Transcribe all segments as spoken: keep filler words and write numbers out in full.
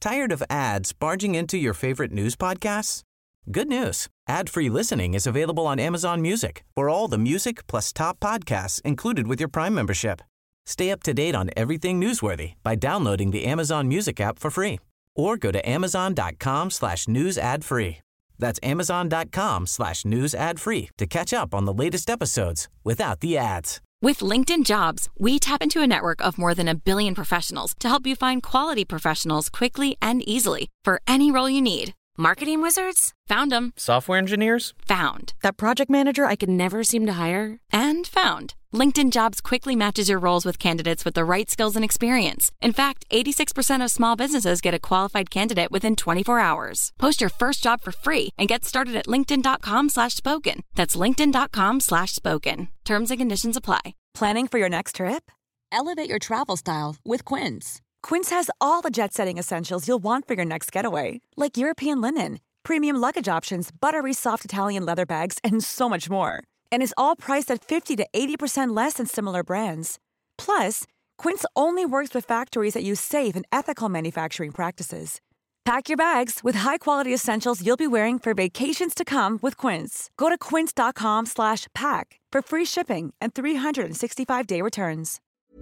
Tired of ads barging into your favorite news podcasts? Good news. Ad-free listening is available on Amazon Music for all the music plus top podcasts included with your Prime membership. Stay up to date on everything newsworthy by downloading the Amazon Music app for free or go to amazon.com slash news ad free. That's amazon.com slash news ad free to catch up on the latest episodes without the ads. With LinkedIn Jobs, we tap into a network of more than a billion professionals to help you find quality professionals quickly and easily for any role you need. Marketing wizards? Found them. Software engineers? Found. That project manager I could never seem to hire? And found. LinkedIn Jobs quickly matches your roles with candidates with the right skills and experience. In fact, eighty-six percent of small businesses get a qualified candidate within twenty-four hours. Post your first job for free and get started at linkedin.com slash spoken. That's linkedin.com slash spoken. Terms and conditions apply. Planning for your next trip? Elevate your travel style with Quince. Quince has all the jet-setting essentials you'll want for your next getaway, like European linen, premium luggage options, buttery soft Italian leather bags, and so much more. And is all priced at fifty to eighty percent less than similar brands. Plus, Quince only works with factories that use safe and ethical manufacturing practices. Pack your bags with high-quality essentials you'll be wearing for vacations to come with Quince. Go to quince.com slash pack for free shipping and three sixty-five day returns.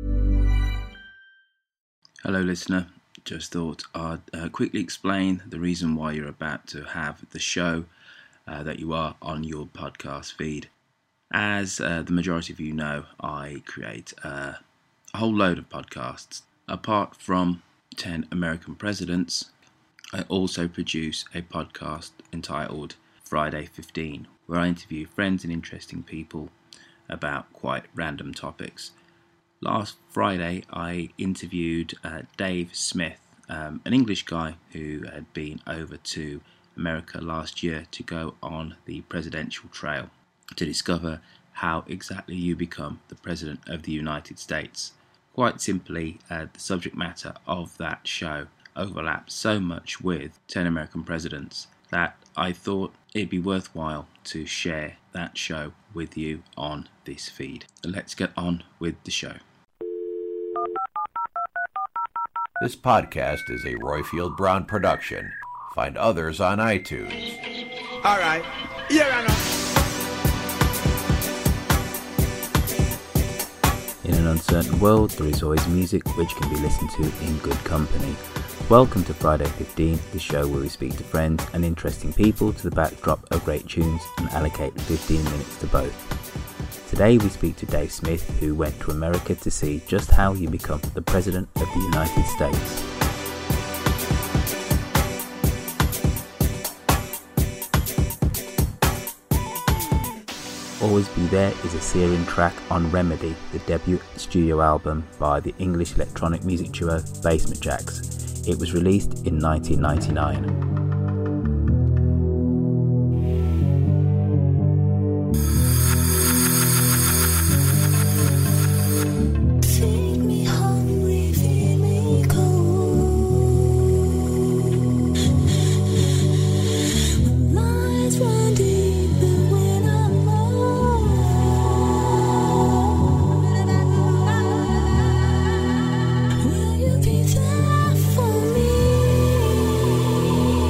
Hello listener, just thought I'd uh, quickly explain the reason why you're about to have the show uh, that you are on your podcast feed. As uh, the majority of you know, I create uh, a whole load of podcasts. Apart from ten American Presidents, I also produce a podcast entitled Friday fifteen, where I interview friends and interesting people about quite random topics. Last Friday, I interviewed uh, Dave Smith, um, an English guy who had been over to America last year to go on the presidential trail to discover how exactly you become the President of the United States. Quite simply, uh, the subject matter of that show overlaps so much with ten American Presidents that I thought it'd be worthwhile to share that show with you on this feed. Let's get on with the show. This podcast is a Royfield Brown production. Find others on iTunes. All right. Here I know. In an uncertain world, there is always music which can be listened to in good company. Welcome to Friday fifteen, the show where we speak to friends and interesting people to the backdrop of great tunes and allocate fifteen minutes to both. Today we speak to Dave Smith, who went to America to see just how you become the President of the United States. Always Be There is a searing track on Remedy, the debut studio album by the English electronic music duo Basement Jaxx. It was released in nineteen ninety-nine. Will you be there for me?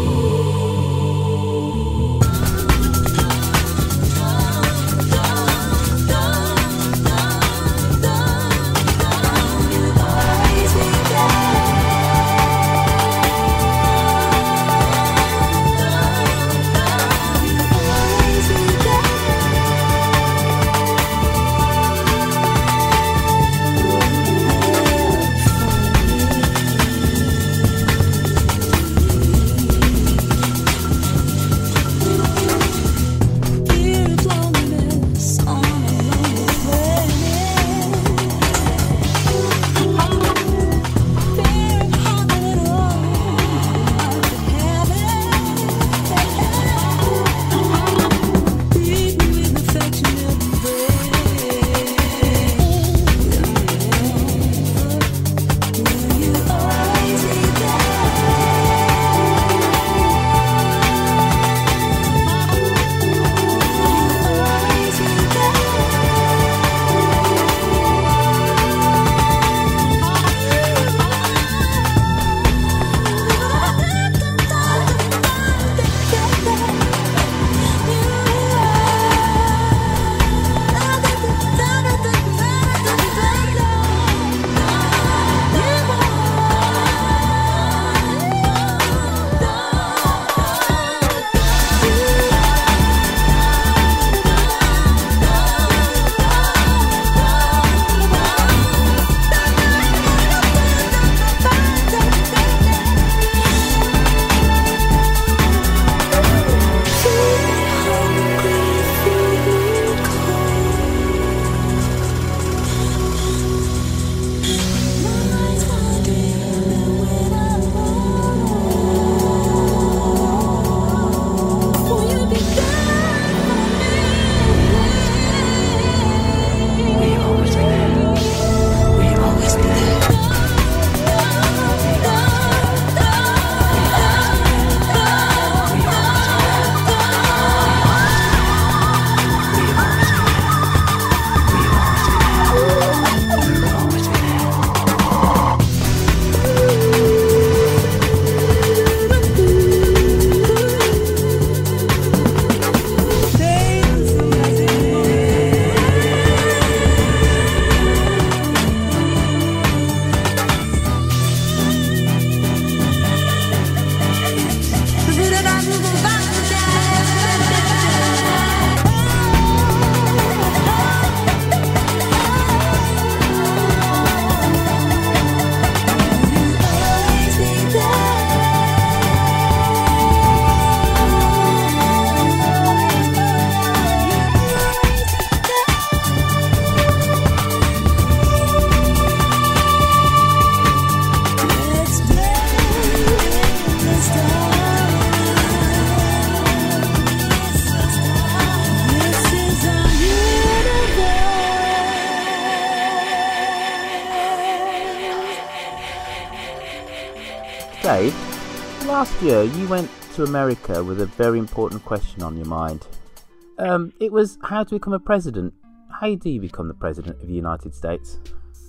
Dave, last year you went to America with a very important question on your mind. Um, it was how to become a president. How do you become the president of the United States?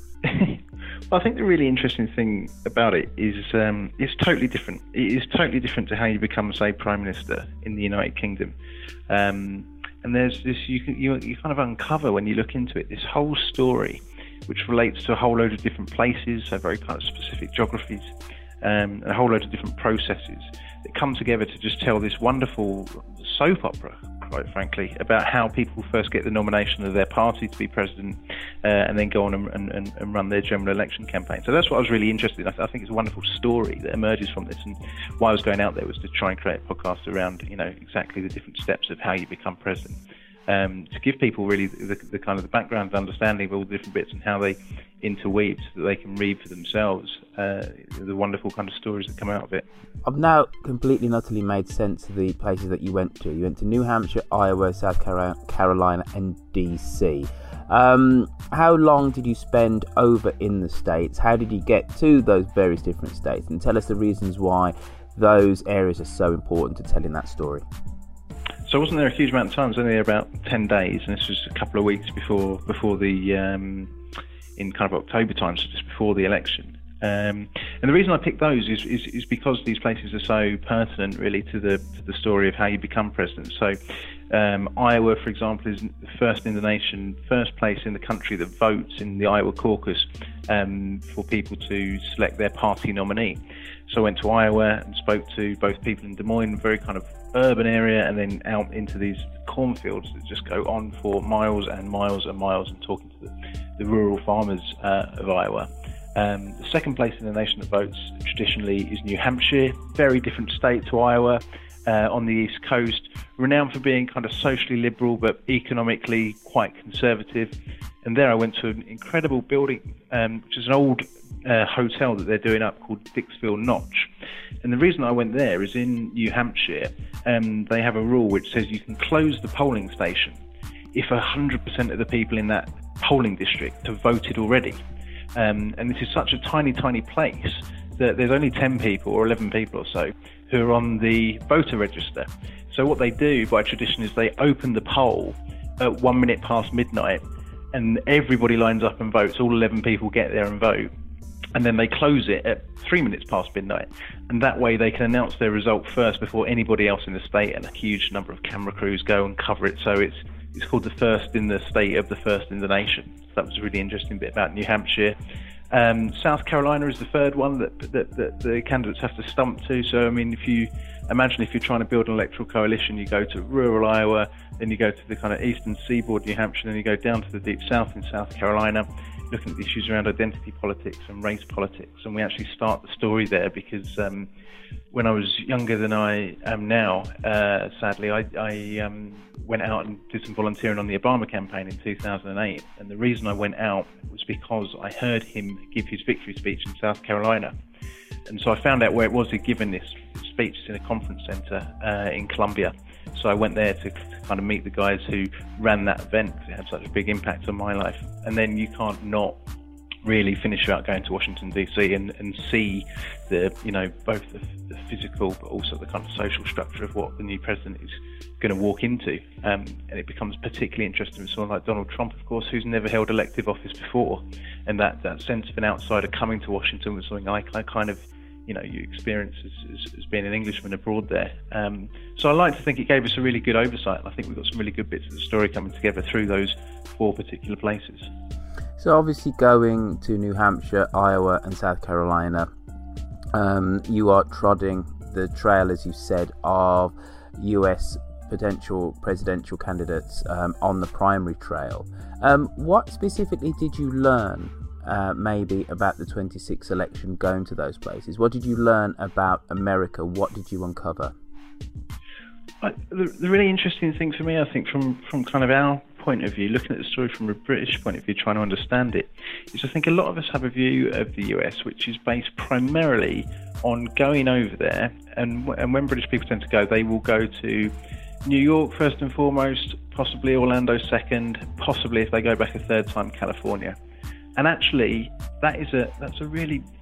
Well, I think the really interesting thing about it is um, it's totally different. It is totally different to how you become, say, Prime Minister in the United Kingdom. Um, and there's this, you, can, you, you kind of uncover when you look into it, this whole story which relates to a whole load of different places, so very kind of specific geographies, um, and a whole load of different processes that come together to just tell this wonderful soap opera, quite frankly, about how people first get the nomination of their party to be president uh, and then go on and, and, and run their general election campaign. So that's what I was really interested in. I, th- I think it's a wonderful story that emerges from this, and why I was going out there was to try and create a podcast around, you know, exactly the different steps of how you become president. Um, to give people really the, the kind of the background understanding of all the different bits and how they interweave so that they can read for themselves uh, the wonderful kind of stories that come out of it. I've now completely and utterly made sense of the places that you went to. You went to New Hampshire, Iowa, South Carolina and D C. Um, how long did you spend over in the States? How did you get to those various different states? And tell us the reasons why those areas are so important to telling that story. So I wasn't there a huge amount of time. I was only there about ten days, and this was a couple of weeks before before the um, in kind of October time, so just before the election. Um, and the reason I picked those is, is is because these places are so pertinent, really, to the to the story of how you become president. So um, Iowa, for example, is first in the nation, first place in the country that votes in the Iowa caucus um, for people to select their party nominee. So I went to Iowa and spoke to both people in Des Moines, very kind of urban area, and then out into these cornfields that just go on for miles and miles and miles, and talking to the, the rural farmers uh, of Iowa. Um, the second place in the nation that votes traditionally is New Hampshire, very different state to Iowa, uh, on the East Coast, renowned for being kind of socially liberal but economically quite conservative. And there I went to an incredible building, um, which is an old uh, hotel that they're doing up called Dixville Notch. And the reason I went there is in New Hampshire, um, they have a rule which says you can close the polling station if one hundred percent of the people in that polling district have voted already. Um, and this is such a tiny, tiny place that there's only ten people or eleven people or so who are on the voter register. So what they do by tradition is they open the poll at one minute past midnight, and everybody lines up and votes. All eleven people get there and vote. And then they close it at three minutes past midnight. And that way they can announce their result first before anybody else in the state, and a huge number of camera crews go and cover it. So it's it's called the first in the state of the first in the nation. So that was a really interesting bit about New Hampshire. Um, South Carolina is the third one that, that, that the candidates have to stump to. So, I mean, if you imagine if you're trying to build an electoral coalition, you go to rural Iowa, then you go to the kind of eastern seaboard New Hampshire, then you go down to the deep south in South Carolina, looking at the issues around identity politics and race politics. And we actually start the story there because um, when I was younger than I am now, uh, sadly, I, I um, went out and did some volunteering on the Obama campaign in two thousand eight. And the reason I went out was because I heard him give his victory speech in South Carolina. And so I found out where it was he'd given this speech in a conference center uh, in Columbia. So I went there to kind of meet the guys who ran that event because it had such a big impact on my life. And then you can't not really finish out going to Washington, D C and, and see the, you know, both the, the physical but also the kind of social structure of what the new president is going to walk into. Um, and it becomes particularly interesting with someone like Donald Trump, of course, who's never held elective office before. And that, that sense of an outsider coming to Washington was something I, I kind of, you know, you experience as, as, as being an Englishman abroad there. Um, so I like to think it gave us a really good oversight. I think we've got some really good bits of the story coming together through those four particular places. So obviously going to New Hampshire, Iowa and South Carolina, um, you are trotting the trail, as you said, of U S potential presidential candidates um, on the primary trail. Um, what specifically did you learn uh, maybe about the twenty-six election going to those places? What did you learn about America? What did you uncover? I, the, the really interesting thing for me, I think, from, from kind of our point of view, looking at the story from a British point of view, trying to understand it, is I think a lot of us have a view of the U S which is based primarily on going over there, and, and when British people tend to go, they will go to New York first and foremost, possibly Orlando second, possibly if they go back a third time, California. And actually, that is a that's a really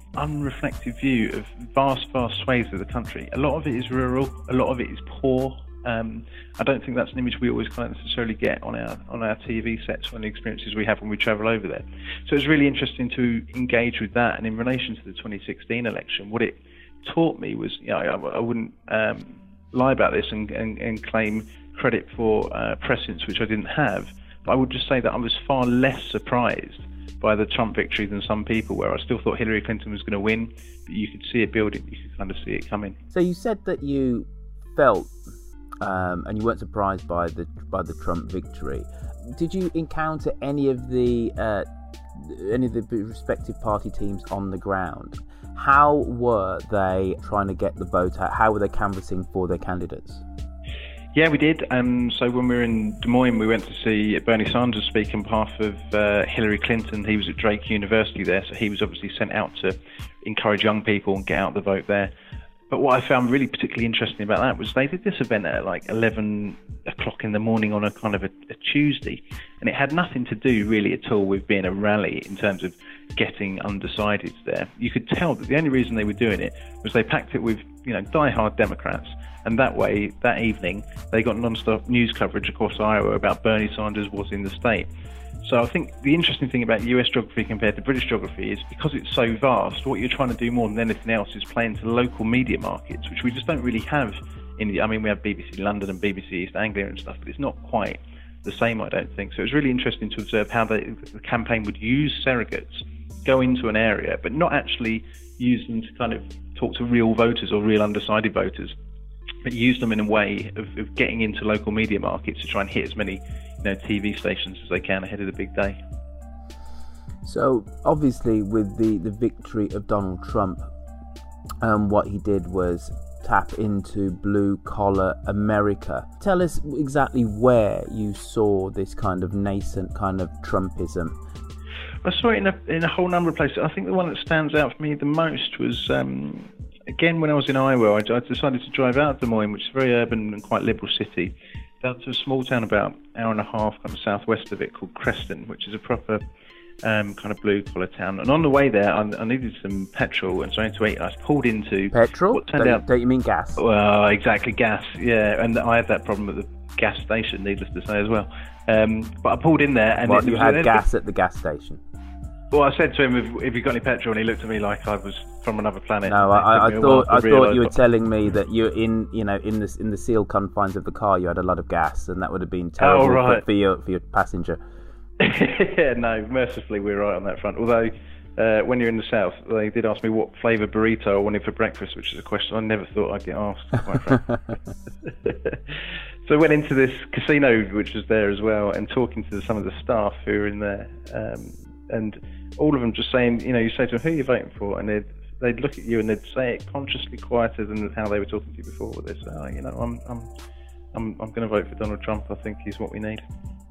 unreflective view of vast, vast swathes of the country. A lot of it is rural, a lot of it is poor. Um, I don't think that's an image we always kind of necessarily get on our on our T V sets or on the experiences we have when we travel over there. So it's really interesting to engage with that. And in relation to the twenty sixteen election, what it taught me was, you know, I, I wouldn't um, lie about this and, and, and claim credit for uh, prescience, which I didn't have. But I would just say that I was far less surprised by the Trump victory than some people were. I still thought Hillary Clinton was going to win, but you could see it building. You could kind of see it coming. So you said that you felt, um, and you weren't surprised by the by the Trump victory. Did you encounter any of the uh, any of the respective party teams on the ground? How were they trying to get the vote out? How were they canvassing for their candidates? Yeah, we did. Um, so when we were in Des Moines, we went to see Bernie Sanders speak on behalf of uh, Hillary Clinton. He was at Drake University there, so he was obviously sent out to encourage young people and get out the vote there. But what I found really particularly interesting about that was they did this event at like eleven o'clock in the morning on a kind of a, a Tuesday, and it had nothing to do really at all with being a rally in terms of getting undecideds there. You could tell that the only reason they were doing it was they packed it with, you know, die-hard Democrats, and that way, that evening, they got non-stop news coverage across Iowa about Bernie Sanders was in the state. So I think the interesting thing about U S geography compared to British geography is because it's so vast, what you're trying to do more than anything else is play into local media markets, which we just don't really have in the, I mean, we have B B C London and B B C East Anglia and stuff, but it's not quite the same, I don't think. So it was really interesting to observe how they, the campaign would use surrogates, go into an area, but not actually use them to kind of talk to real voters or real undecided voters, but use them in a way of, of getting into local media markets to try and hit as many, you know, T V stations as they can ahead of the big day. So obviously with the, the victory of Donald Trump, um, what he did was tap into blue-collar America. Tell us exactly where you saw this kind of nascent kind of Trumpism. I saw it in a, in a whole number of places. I think the one that stands out for me the most was, um, again, when I was in Iowa, I, I decided to drive out of Des Moines, which is a very urban and quite liberal city, down to a small town about an hour and a half kind of southwest of it called Creston, which is a proper um, kind of blue-collar town. And on the way there, I, I needed some petrol and something to eat. I pulled into... Petrol? What turned don't, out, don't you mean gas? Well, exactly, gas, yeah. And I had that problem at the gas station, needless to say, as well. Um, but I pulled in there... and Well, it, you it had was, gas at the gas station? Well, I said to him, "If, if you got any petrol?" and he looked at me like I was from another planet. No, I, I thought I thought you were what... telling me that you're in, you know, in this in the sealed confines of the car. You had a lot of gas, and that would have been terrible oh, right. for, for your for your passenger. Yeah, no, mercifully we're right on that front. Although, uh, when you're in the south, they did ask me what flavour burrito I wanted for breakfast, which is a question I never thought I'd get asked, quite frankly. So I went into this casino, which was there as well, and talking to some of the staff who were in there. Um, and all of them just saying, you know, you say to them, who are you voting for? And they'd, they'd look at you and they'd say it consciously quieter than how they were talking to you before. They'd say, oh, you know, I'm I'm, I'm, I'm going to vote for Donald Trump. I think he's what we need.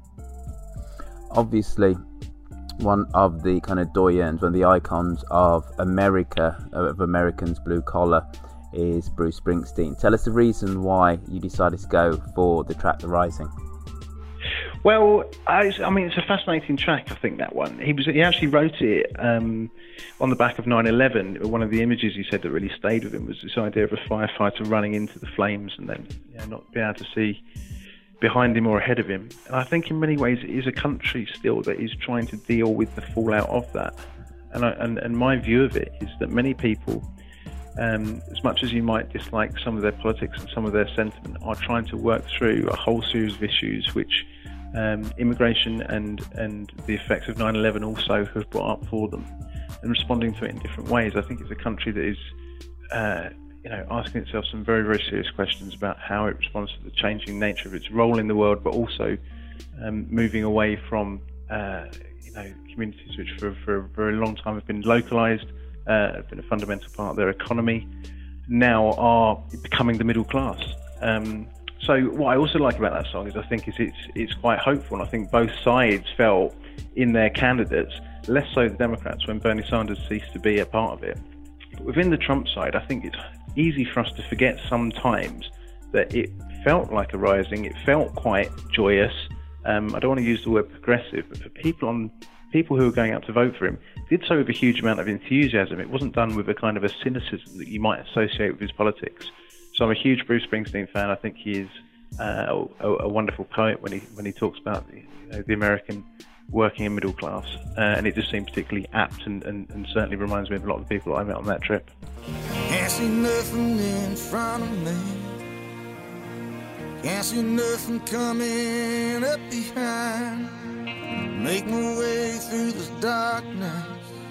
Obviously, one of the kind of doyens, one of the icons of America, of Americans blue collar, is Bruce Springsteen. Tell us the reason why you decided to go for the track The Rising. Well, I, I mean, it's a fascinating track, I think, that one. He was he actually wrote it um, on the back of nine eleven. One of the images he said that really stayed with him was this idea of a firefighter running into the flames and then, you know, not being able to see behind him or ahead of him. And I think in many ways it is a country still that is trying to deal with the fallout of that. And, I, and, and my view of it is that many people, Um, as much as you might dislike some of their politics and some of their sentiment, are trying to work through a whole series of issues which um, immigration and, and the effects of nine eleven also have brought up for them, and responding to it in different ways. I think it's a country that is uh, you know, asking itself some very, very serious questions about how it responds to the changing nature of its role in the world, but also um, moving away from uh, you know, communities which for, for a very long time have been localised, Uh, have been a fundamental part of their economy, now are becoming the middle class. Um, so what I also like about that song is I think is it's it's quite hopeful, and I think both sides felt in their candidates, less so the Democrats when Bernie Sanders ceased to be a part of it. But within the Trump side, I think it's easy for us to forget sometimes that it felt like a rising, it felt quite joyous. Um, I don't want to use the word progressive, but for people on people who were going out to vote for him did so with a huge amount of enthusiasm. It wasn't done with a kind of a cynicism that you might associate with his politics. So I'm a huge Bruce Springsteen fan. I think he is uh, a, a wonderful poet when he when he talks about the, you know, the American working and middle class, uh, and it just seems particularly apt and, and, and certainly reminds me of a lot of the people I met on that trip. Can't see nothing in front of me. Can't see nothing coming up behind. Make my way through this darkness.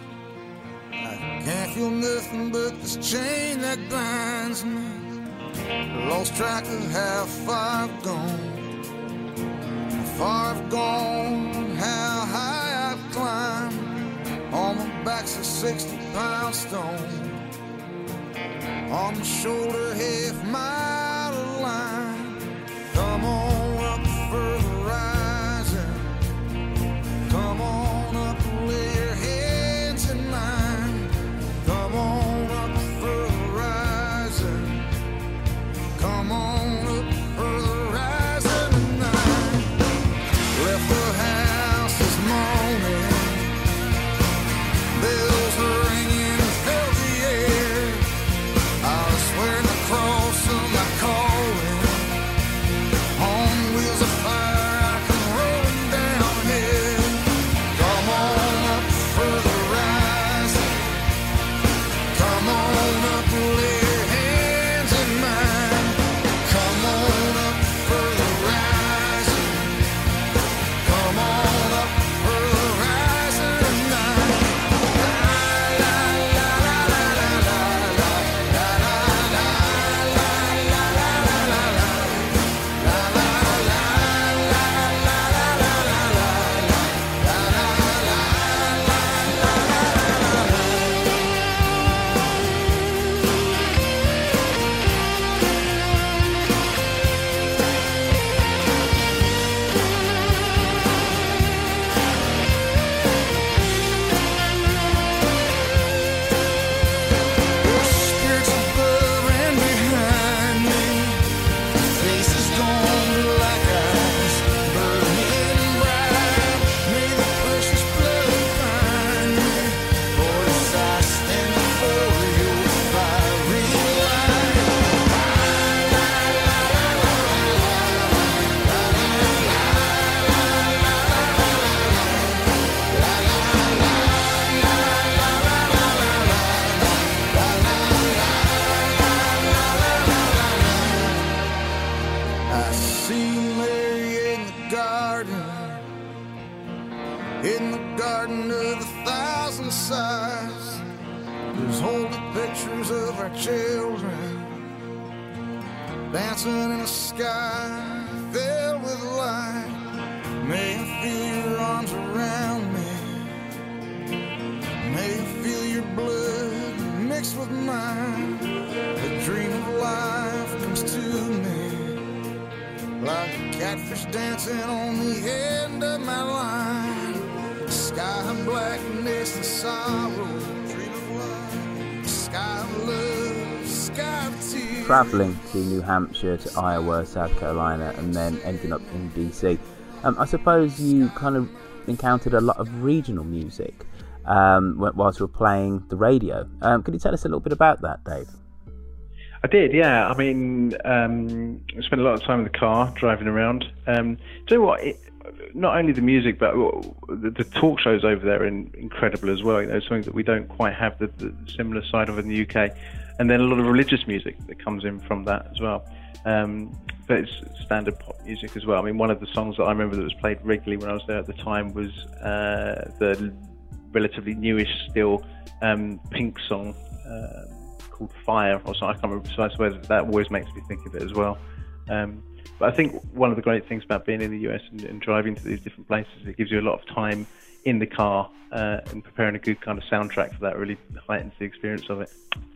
I can't feel nothing but this chain that binds me. Lost track of how far I've gone, how far I've gone, how high I've climbed. On my back's a sixty pound stone, on my shoulder half mile of line. Come on up for the rising, come on up and lay your hands in mine. Come on up for the rising, come on up for the rising tonight. Left the house this morning, bells are ringing, filled the air. I was swearing the cross of my calling, on wheels of fire I come rolling down here. Come on up for the rising, come on up and lay your hands in mine. Come on up for the rising, come on up for the rising tonight. La la la la la la la la la la la la la la la. Spirits above and behind me, faces gone like ice, burning bright. May the precious blood find me, for as I stand before your fiery light. I see Mary in the garden, in the garden of a thousand sighs. There's holy pictures of our children, dancing in a sky filled with light. May I feel your arms around me, may I feel your blood mixed with mine. The dream of life comes to me, like a catfish dancing on the end of my line. Sky of blackness and sorrow, dream of love, sky of love, sky of tears. Travelling to New Hampshire, to Iowa, South Carolina, and then ending up in D C. Um, I suppose you kind of encountered a lot of regional music um, whilst you were playing the radio. Um, could you tell us a little bit about that, Dave? I did, yeah. I mean, um, I spent a lot of time in the car driving around. Um, do you know what? It, not only the music, but the, the talk shows over there are in, incredible as well. You know, something that we don't quite have the, the similar side of in the U K. And then a lot of religious music that comes in from that as well. Um, but it's standard pop music as well. I mean, one of the songs that I remember that was played regularly when I was there at the time was uh, the relatively newish still um, Pink song. Uh, called Fire or something. I can't remember precisely where that always makes me think of it as well. Um, but I think one of the great things about being in the U S and, and driving to these different places, it gives you a lot of time in the car uh, and preparing a good kind of soundtrack for that really heightens the experience of it.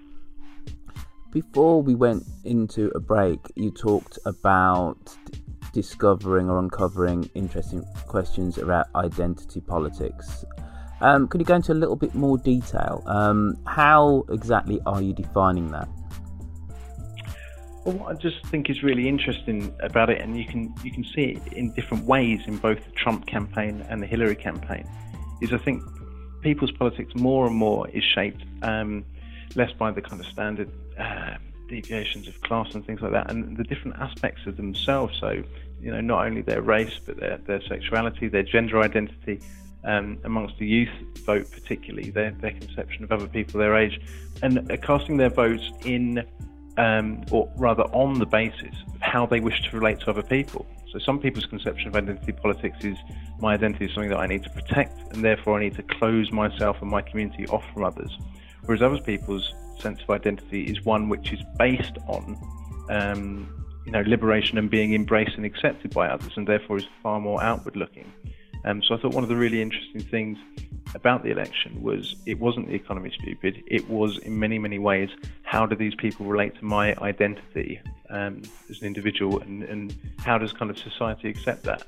Before we went into a break, you talked about d- discovering or uncovering interesting questions about identity politics. Um, could you go into a little bit more detail? Um, how exactly are you defining that? Well, what I just think is really interesting about it, and you can you can see it in different ways in both the Trump campaign and the Hillary campaign, is I think people's politics more and more is shaped um, less by the kind of standard uh, deviations of class and things like that, and the different aspects of themselves. So, you know, not only their race, but their, their sexuality, their gender identity, um, amongst the youth vote particularly, their, their conception of other people their age, and uh, casting their votes in, um, or rather on the basis of how they wish to relate to other people. So some people's conception of identity politics is my identity is something that I need to protect, and therefore I need to close myself and my community off from others. Whereas other people's sense of identity is one which is based on um, you know, liberation and being embraced and accepted by others, and therefore is far more outward looking. Um, so I thought one of the really interesting things about the election was it wasn't the economy stupid, it was in many, many ways, how do these people relate to my identity um, as an individual, and, and how does kind of society accept that?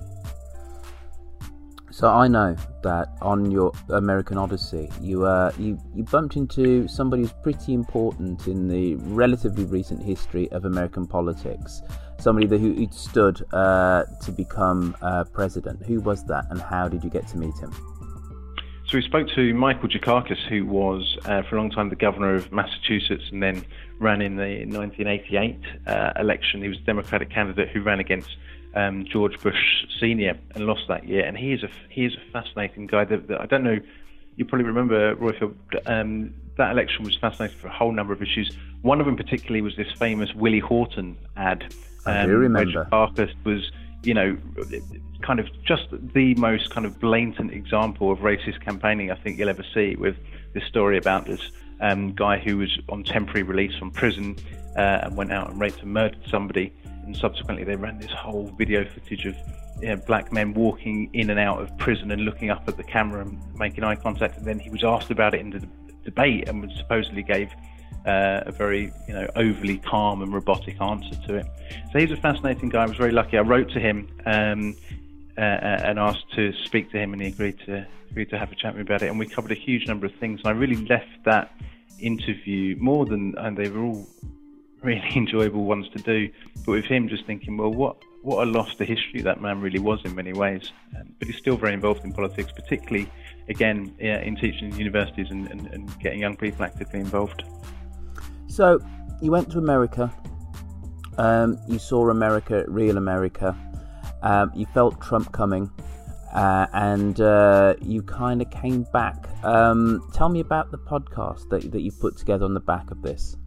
So I know that on your American Odyssey, you uh, you you bumped into somebody who's pretty important in the relatively recent history of American politics. Somebody that, who who stood uh, to become uh, president. Who was that, and how did you get to meet him? So we spoke to Michael Dukakis, who was uh, for a long time the governor of Massachusetts, and then ran in the nineteen eighty-eight uh, election. He was a Democratic candidate who ran against Um, George Bush Senior and lost that year, and he is a he is a fascinating guy. That, that I don't know, you probably remember, Roifield, um, that election was fascinating for a whole number of issues. One of them particularly was this famous Willie Horton ad. Um, I do remember. Where Dukakis was, you know, kind of just the most kind of blatant example of racist campaigning I think you'll ever see, with this story about this um, guy who was on temporary release from prison uh, and went out and raped and murdered somebody. And subsequently they ran this whole video footage of, you know, black men walking in and out of prison and looking up at the camera and making eye contact, and then he was asked about it in the debate and supposedly gave uh, a very, you know, overly calm and robotic answer to it. So he's a fascinating guy. I was very lucky. I wrote to him um, uh, and asked to speak to him, and he agreed to agreed to have a chat with me about it, and we covered a huge number of things. And I really left that interview more than, and they were all really enjoyable ones to do, but with him just thinking, well, what what a loss to history that man really was in many ways. Um, but he's still very involved in politics, particularly again yeah, in teaching in universities and, and, and getting young people actively involved. So you went to America, um, you saw America, real America, um, you felt Trump coming, uh, and uh, you kind of came back. Um, tell me about the podcast that that you put together on the back of this.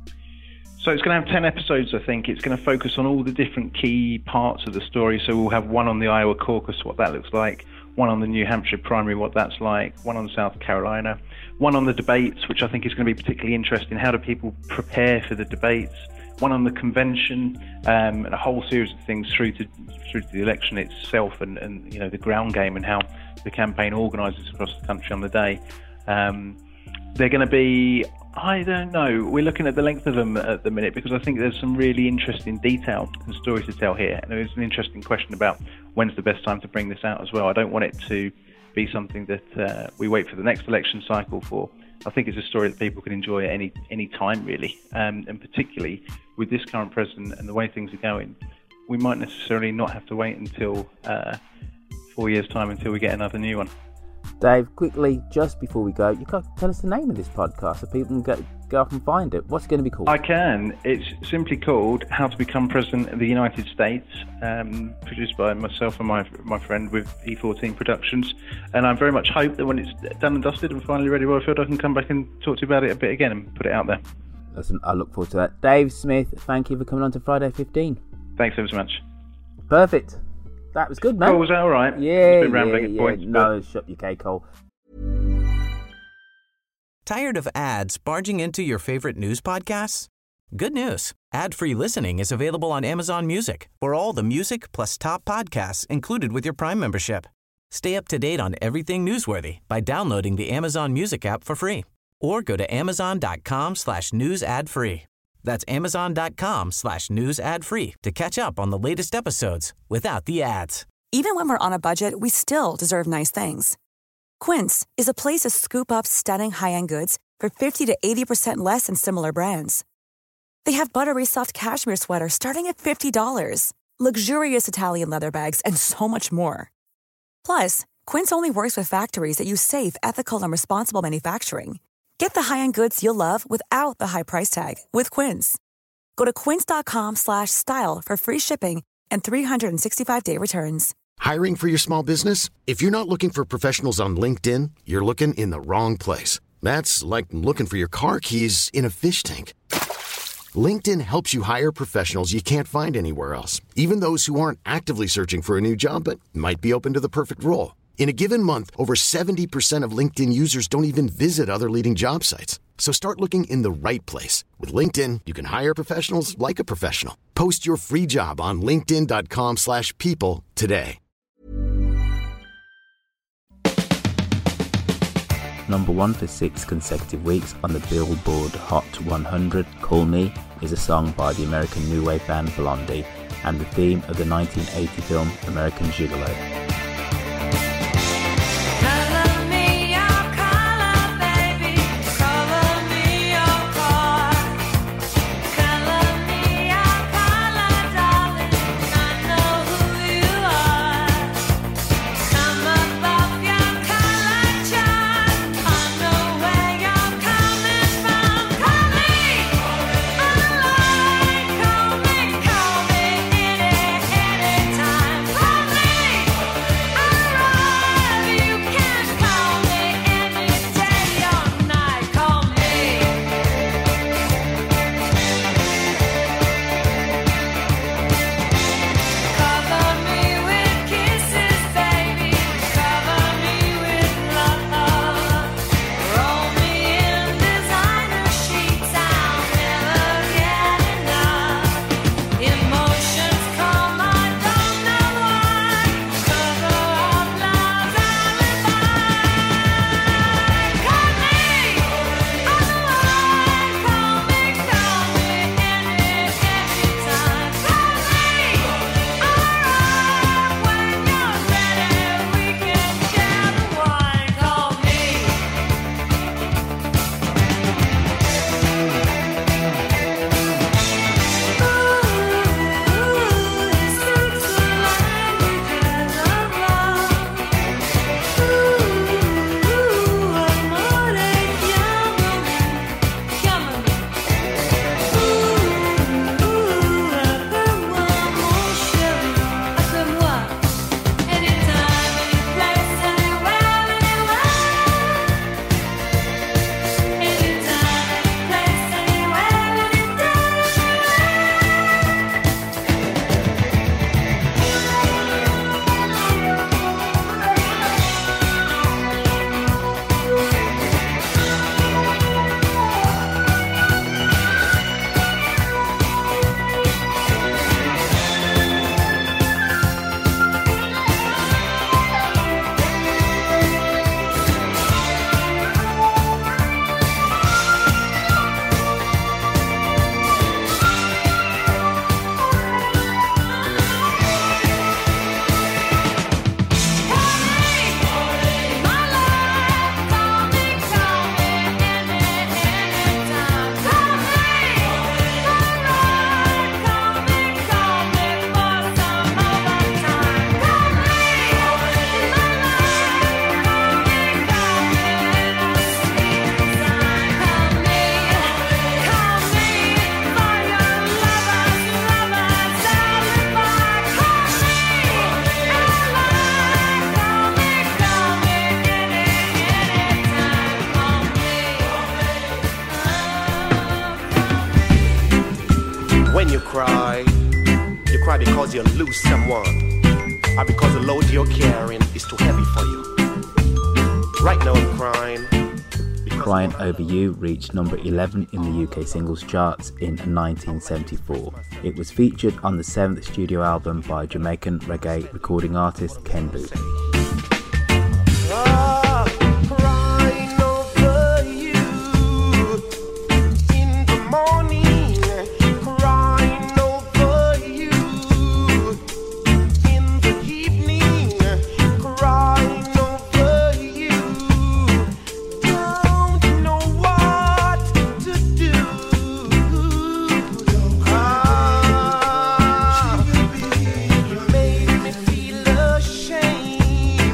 So it's going to have ten episodes, I think. It's going to focus on all the different key parts of the story. So we'll have one on the Iowa caucus, what that looks like, one on the New Hampshire primary, what that's like, one on South Carolina, one on the debates, which I think is going to be particularly interesting. How do people prepare for the debates? One on the convention, um, and a whole series of things through to through to the election itself, and, and you know, the ground game and how the campaign organises across the country on the day. Um, they're going to be, I don't know, we're looking at the length of them at the minute, because I think there's some really interesting detail and stories to tell here. And there's an interesting question about when's the best time to bring this out as well. I don't want it to be something that uh, we wait for the next election cycle for. I think it's a story that people can enjoy at any any time, really. Um, and particularly with this current president and the way things are going, we might necessarily not have to wait until uh, four years' time until we get another new one. Dave, quickly, just before we go, you got to tell us the name of this podcast so people can go, go off and find it. What's it going to be called? I can. It's simply called How to Become President of the United States, um, produced by myself and my my friend with E fourteen Productions. And I very much hope that when it's done and dusted and finally ready, Roifield, I can come back and talk to you about it a bit again and put it out there. Listen, I look forward to that. Dave Smith, thank you for coming on to Friday fifteen. Thanks ever so much. Perfect. That was good, man. Oh, was that all right? Yeah, it's been rambling yeah, at yeah. points, No, but... shut your cake-hole. Tired of ads barging into your favorite news podcasts? Good news. Ad-free listening is available on Amazon Music for all the music plus top podcasts included with your Prime membership. Stay up to date on everything newsworthy by downloading the Amazon Music app for free, or go to amazon.com slash news ad free. That's amazon.com slash news ad free to catch up on the latest episodes without the ads. Even when we're on a budget, we still deserve nice things. Quince is a place to scoop up stunning high-end goods for fifty to eighty percent less than similar brands. They have buttery soft cashmere sweaters starting at fifty dollars, luxurious Italian leather bags, and so much more. Plus, Quince only works with factories that use safe, ethical, and responsible manufacturing. Get the high-end goods you'll love without the high price tag with Quince. Go to quince.com slash style for free shipping and three sixty-five day returns. Hiring for your small business? If you're not looking for professionals on LinkedIn, you're looking in the wrong place. That's like looking for your car keys in a fish tank. LinkedIn helps you hire professionals you can't find anywhere else, even those who aren't actively searching for a new job but might be open to the perfect role. In a given month, over seventy percent of LinkedIn users don't even visit other leading job sites. So start looking in the right place. With LinkedIn, you can hire professionals like a professional. Post your free job on linkedin.com slash people today. Number one for six consecutive weeks on the Billboard Hot one hundred, Call Me is a song by the American new wave band Blondie and the theme of the nineteen eighty film American Gigolo. When you cry, you cry because you lose someone, or because the load you're carrying is too heavy for you. Right now I'm crying. Crying Over You reached number eleven in the U K singles charts in nineteen seventy-four. It was featured on the seventh studio album by Jamaican reggae recording artist Ken Boothe. Shame.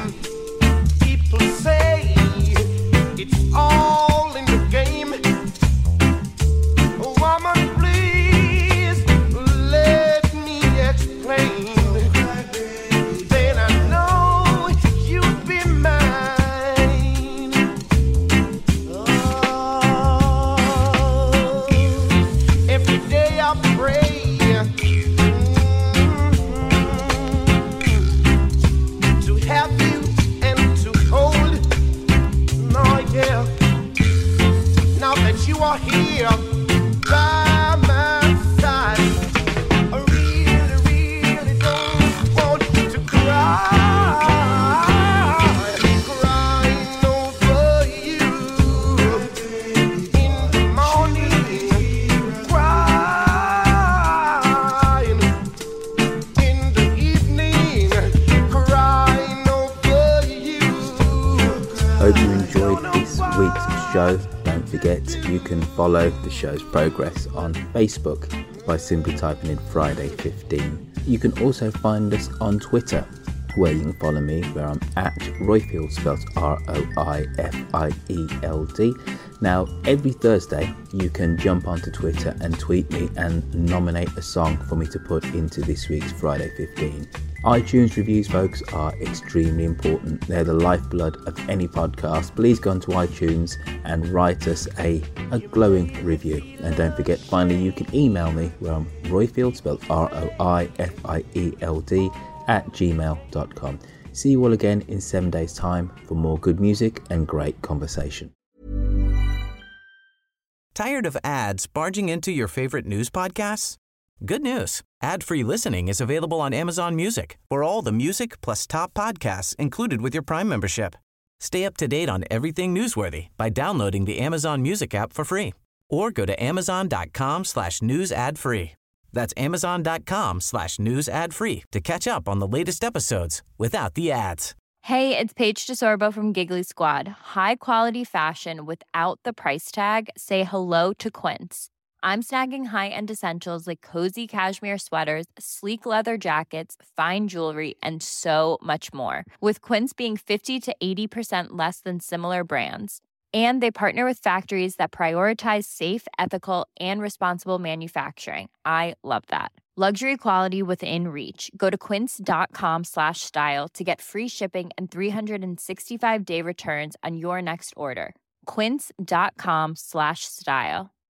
show, don't forget you can follow the show's progress on Facebook by simply typing in Friday fifteen. You can also find us on Twitter, where you can follow me, where I'm at Roifield, spelled R O I F I E L D. Now, every Thursday, you can jump onto Twitter and tweet me and nominate a song for me to put into this week's Friday fifteen. iTunes reviews, folks, are extremely important. They're the lifeblood of any podcast. Please go onto iTunes and write us a, a glowing review. And don't forget, finally, you can email me, where I'm Roifield, spelled R O I F I E L D, at gmail dot com. See you all again in seven days' time for more good music and great conversation. Tired of ads barging into your favorite news podcasts? Good news. Ad-free listening is available on Amazon Music for all the music plus top podcasts included with your Prime membership. Stay up to date on everything newsworthy by downloading the Amazon Music app for free or go to amazon.com slash news ad free. That's amazon.com slash news ad free to catch up on the latest episodes without the ads. Hey, it's Paige DeSorbo from Giggly Squad. High quality fashion without the price tag. Say hello to Quince. I'm snagging high-end essentials like cozy cashmere sweaters, sleek leather jackets, fine jewelry, and so much more. With Quince being fifty to eighty percent less than similar brands. And they partner with factories that prioritize safe, ethical, and responsible manufacturing. I love that. Luxury quality within reach. Go to quince.com slash style to get free shipping and three sixty-five day returns on your next order. Quince.com slash style.